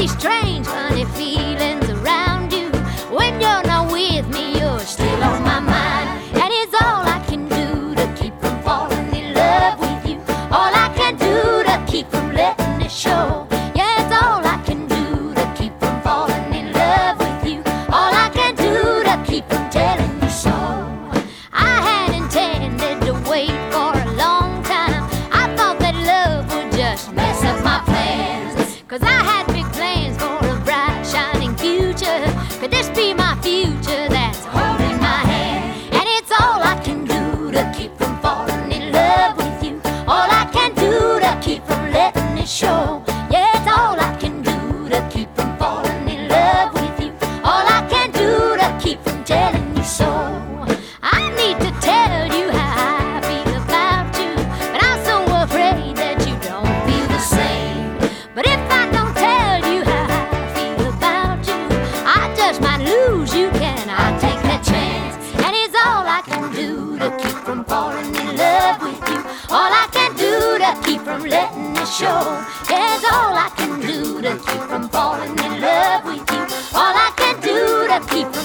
these strange, funny feelings around you. When you're not with me, you're still on my mind. And it's all I can do to keep from falling in love with you. All I can do to keep from letting it show. Yeah, it's all I can do to keep from falling in love with you. All I can do to keep from telling you so. I had intended to wait for a long time. I thought that love would just mess up my plans. Cause I had big plans for a bright, shining future. Could this be my future that's holding my hand? And it's all I can do to keep from falling in love with you. All I can do to keep from letting it show. Yeah, it's all I can do to keep from falling in love with you. All I can do to keep from telling you so. I need to tell you how I feel about you, but I'm so afraid that you don't feel the same. But if I don't tell you how I feel about you, I just might lose you. Can I take that chance? And it's all I can do to keep from falling in love with you. All I can do to keep from letting it show. Yeah, it's all I can do to keep from falling in love with you. All I can do to keep from